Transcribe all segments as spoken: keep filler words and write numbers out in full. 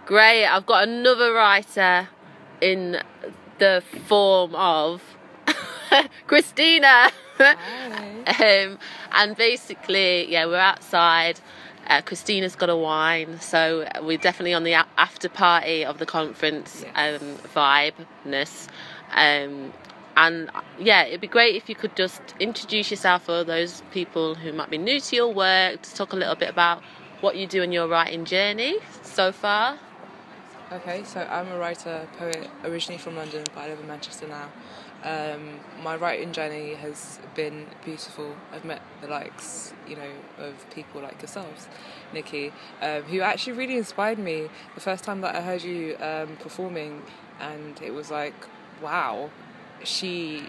Great. I've got another writer in the form of Christina. um, and basically, yeah, we're outside. Uh, Christina's got a wine, so we're definitely on the a- after party of the conference. Yes. um, vibe-ness. Um, and yeah, it'd be great if you could just introduce yourself for those people who might be new to your work, to talk a little bit about what you do in your writing journey so far. Okay, so I'm a writer, poet, originally from London, but I live in Manchester now. Um, my writing journey has been beautiful. I've met the likes, you know, of people like yourselves, Nikki, um, who actually really inspired me the first time that I heard you um, performing, and it was like, wow, she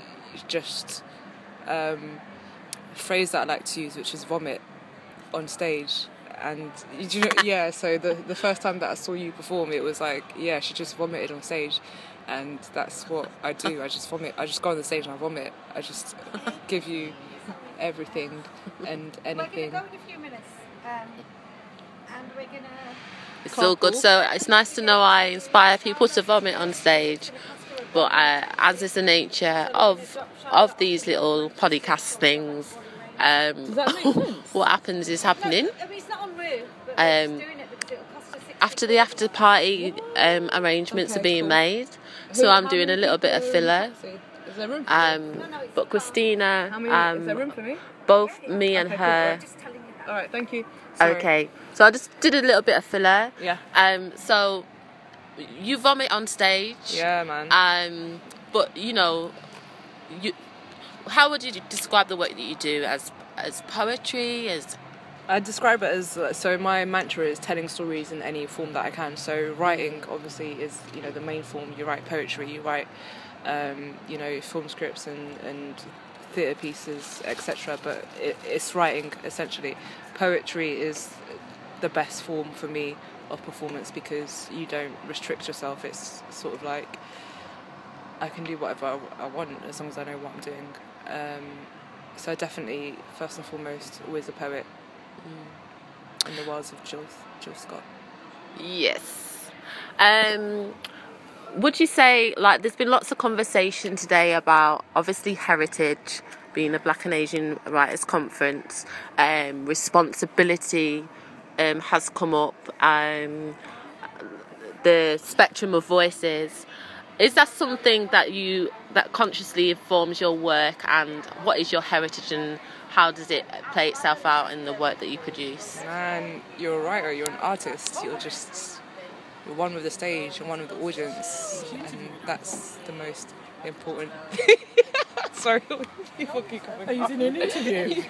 just um, phrase that I like to use, which is vomit on stage. And you know, yeah, so the the first time that I saw you perform, it was like, yeah, she just vomited on stage, and that's what I do. I just vomit. I just go on the stage and I vomit. I just give you everything and anything. We're gonna go in a few minutes, um, and we're gonna. It's all good. So it's nice to know I inspire people to vomit on stage. But uh, as is the nature of of these little podcast things, um, Does that make sense? what happens is happening. I mean, it's not en route, but Um, we're just doing it because it'll cost us sixty After the after party um, arrangements Okay, are being cool. made, so Who- I'm how doing a many little bit people of are in filler. the taxi? Is there room for Um, No, no, it's but fine. Christina, How many? is there um, room for me? both me and Okay, cool. her. Just telling you that. All right, thank you. Sorry. Okay, so I just did a little bit of filler. Yeah. Um, so you vomit on stage. Yeah, man. Um, but you know, you. How would you describe the work that you do as as poetry, as I describe it as, uh, so my mantra is telling stories in any form that I can. So writing obviously is, you know, the main form. You write poetry, you write, um, you know, film scripts and, and theatre pieces, et cetera. But it, it's writing essentially. Poetry is the best form for me of performance because you don't restrict yourself. It's sort of like I can do whatever I, I want as long as I know what I'm doing. Um, so definitely, first and foremost, always a poet. Mm. In the words of Jill, Jill Scott. yes. Um, would you say, like, there's been lots of conversation today about obviously heritage being a Black and Asian Writers' Conference, um, responsibility um, has come up, um, the spectrum of voices. Is that something that you that consciously informs your work, and what is your heritage and how does it play itself out in the work that you produce? Man, you're a writer, you're an artist, you're just you're one with the stage, you're one with the audience, and that's the most important. Sorry, people keep coming. Are you doing an interview?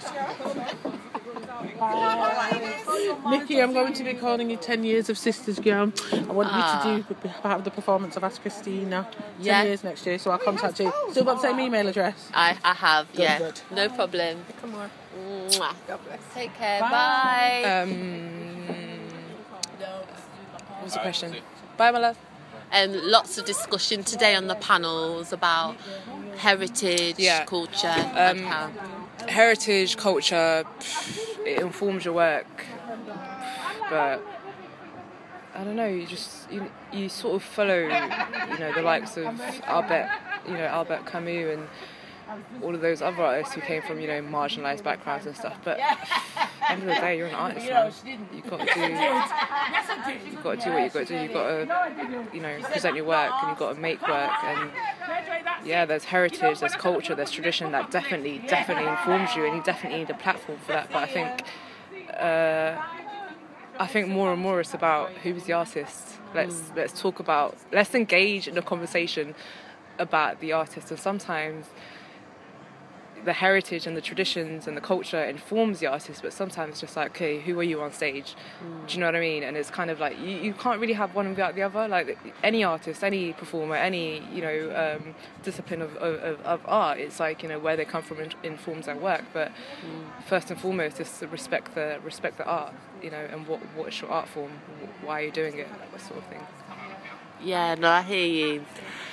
Nikki, I'm going to be calling you ten years of Sisters Girl. I want Ah. you to do part of the performance of Ask Christina. ten Yeah. years next year, so I'll contact you. Still got the same email address? I, I have, Good, yeah. good. No problem. Come on. Mwah. God bless. Take care. Bye. Bye. Um, what's the question? Bye, my love. Um, lots of discussion today on the panels about heritage, Yeah. culture, Um, and how. Heritage, culture, it informs your work, but I don't know. You just you, you sort of follow, you know, the likes of Albert, you know, Albert Camus and all of those other artists who came from, you know, marginalised backgrounds and stuff. But at the end of the day, you're an artist, man. You've got to do, you've got to do what you've got to do. You've got to, you know, present your work, and you've got to make work. And yeah, there's heritage, there's culture, there's tradition that definitely, definitely informs you, and you definitely need a platform for that. But I think, uh, I think more and more it's about who's the artist. Let's mm. let's talk about, let's engage in a conversation about the artist. And sometimes the heritage and the traditions and the culture informs the artist, but sometimes it's just like, okay, who are you on stage? Mm. Do you know what I mean? And it's kind of like you, you can't really have one without the other. Like any artist, any performer, any, you know, um, discipline of, of, of art, it's like, you know, where they come from in, informs their work. But mm. first and foremost is to respect the respect the art, you know, and what what is your art form? Why are you doing it? That sort of thing. Yeah, no, I hear you.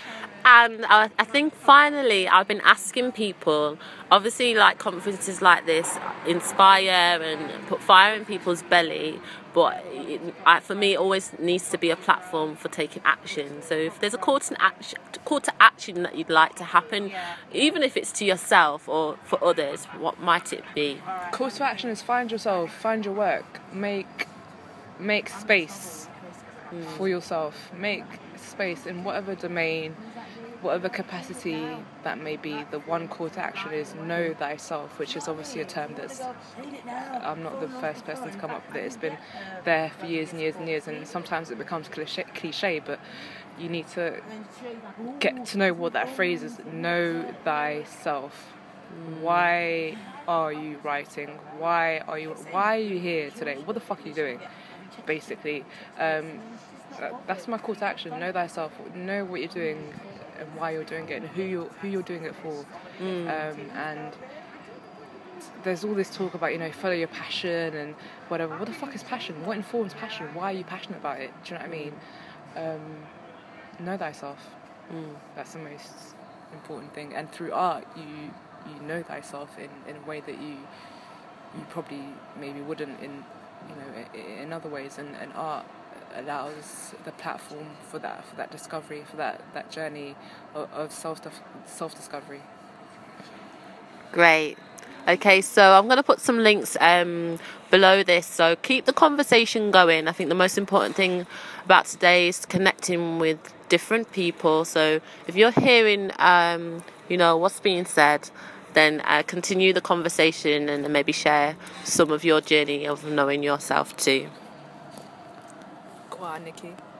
And I, I think finally I've been asking people, obviously like conferences like this inspire and put fire in people's belly, but it, I, for me it always needs to be a platform for taking action. So if there's a call to action, call to action that you'd like to happen, even if it's to yourself or for others, what might it be? Call to action is find yourself, find your work, make make space mm. for yourself, make space in whatever domain, whatever capacity that may be. The one call to action is know thyself, which is obviously a term that's, I'm not the first person to come up with it. It's been there for years and years and years, and sometimes it becomes cliche, cliche but you need to get to know what that phrase is. Know thyself. Why are you writing? Why are you why are you here today? What the fuck are you doing? Basically, um, that's my call to action. Know thyself. Know what you're doing and why you're doing it and who you're who you're doing it for. Mm. Um, and there's all this talk about, you know, follow your passion and whatever. What the fuck is passion? What informs passion? Why are you passionate about it? Do you know what I mean? Um, know thyself. Mm. That's the most important thing. And through art, you you know thyself in, in a way that you you probably maybe wouldn't in you know in other ways. And, and art allows the platform for that for that discovery, for that, that journey of, of self self discovery. Great. Okay, so I'm going to put some links um, below this. So keep the conversation going. I think the most important thing about today is connecting with different people. So if you're hearing, um, you know, what's being said, then uh, continue the conversation and maybe share some of your journey of knowing yourself too. Go on, Nikki.